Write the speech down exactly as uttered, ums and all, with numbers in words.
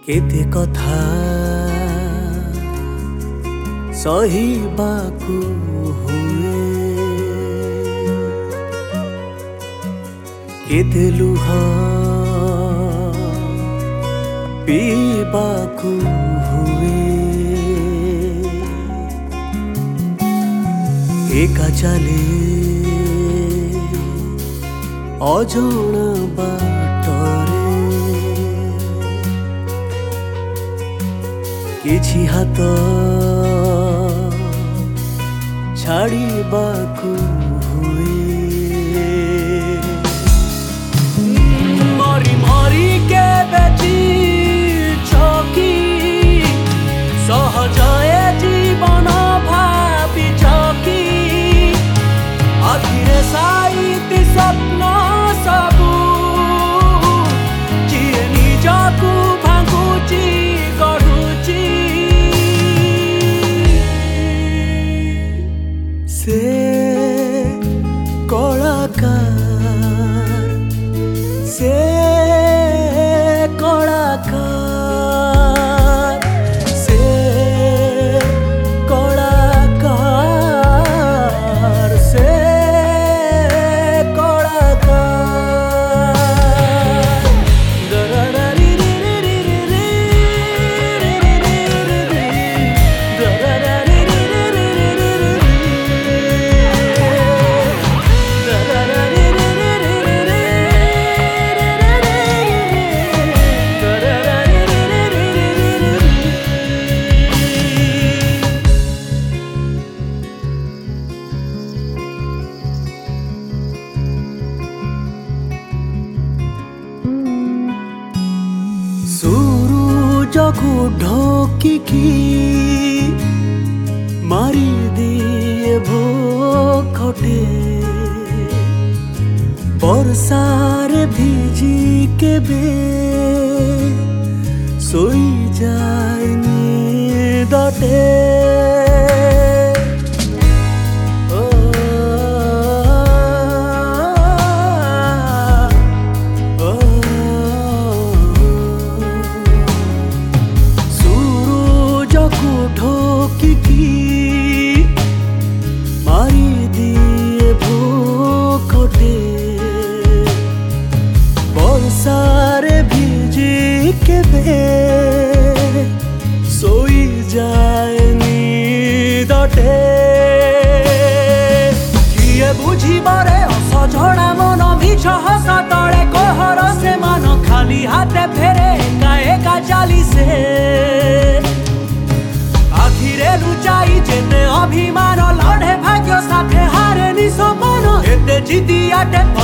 केते कथा सहिबाकु हुए, केते लुह पीबाकु हुए। एका चले अजणा बाटरे, किछि हाथ छाड़िबाकु हुए। मरी मरी के बेची चौकी सहजए जीवन भावी चौकी, आखिरे साइती स्वप्न सबू जिए निजकू भांगुची गढ़ुची। से कलाकार से कलाकार से कलाकार से सूरजकू ढोकिकी मारी दिए भोखटे, बरसारे भिजी के बे सोई जाए निदटे। मारी दिए भोखटे, बरसारे भिजी के बे सोई जाए निदटे। किए बुझिबरे असजणा मन मिछ हस तले कहर से मन खाली हाथे फेरे एका एका चाली से। आखिरे लुचाई जेते अभिमान लड़े भाग्य साथे हारे निसपन, एते जिदियाटे